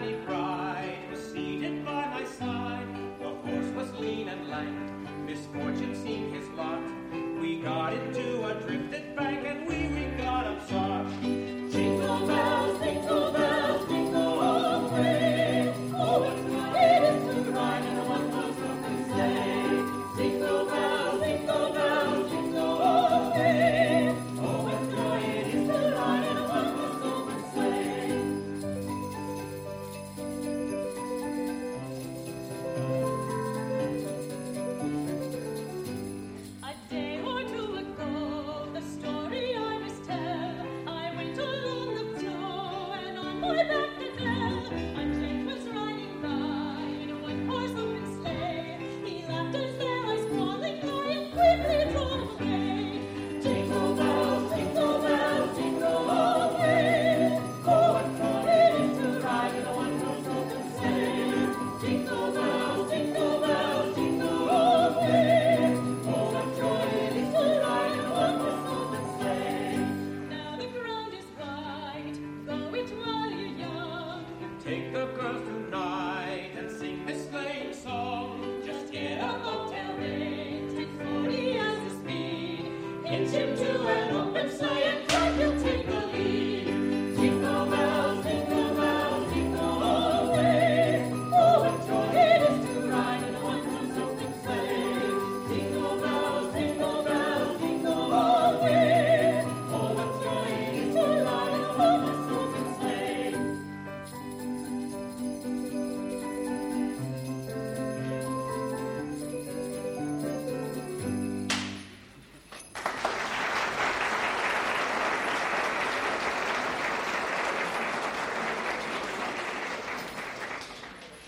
granny bride was seated by my side. The horse was lean and lank, misfortune seemed his lot. We got into a drifted bank and we got upset. Jingle bells, jingle all the way. Oh, what fun it is to ride in a one-horse open sleigh. Jingle bells, jingle all the way. Oh, what joy it is to ride in a one-horse open sleigh. A day or two ago, the story I must tell. I went along the snow and on my back the fell. A gent was riding by in a one-horse open sleigh. He laughed as there I sprawling by and quickly drove away. Jingle bells, jingle all the way. Oh, what fun it is to ride in a one-horse open sleigh. Jingle bells, jingle all the way. Oh, what joy it is to ride in a one-horse open sleigh. Now the ground is white, go it while you're young. Take the girls to